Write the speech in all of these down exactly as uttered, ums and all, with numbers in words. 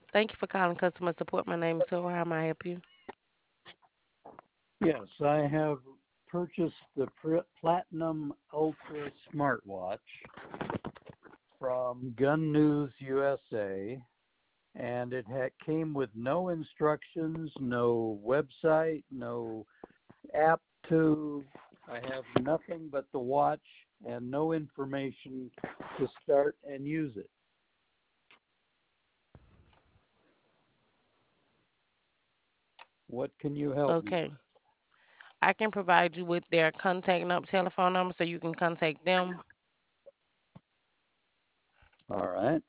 Thank you for calling customer support. My name is Silver. How may I help you? Yes, I have purchased the Platinum Ultra smartwatch from Gun News U S A, and it had, came with no instructions, no website, no app to. I have nothing but the watch and no information to start and use it. What can you help me Okay. I can provide you with their contact number, telephone number, so you can contact them. with? All right.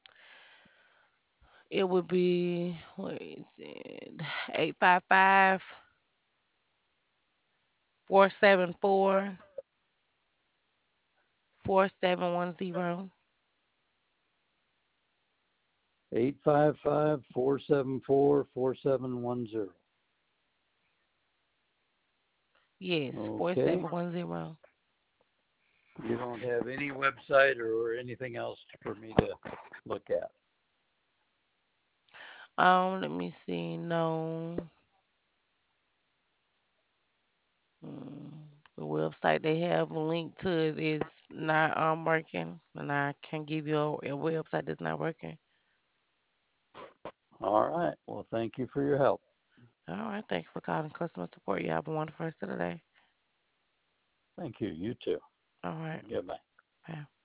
It would be, what is it? eight five five, four seven four, four seven one zero. Eight five five four seven four four seven one zero. Yes, Okay. four seven one zero. You don't have any website or anything else for me to look at. Um, let me see. No. Mm, the website they have linked to it is not um working, and I can't give you a, a website that's not working. All right. Well, thank you for your help. All right, thank you for calling customer support. You have a wonderful rest of the day. Thank you. You too. All right, Goodbye. bye.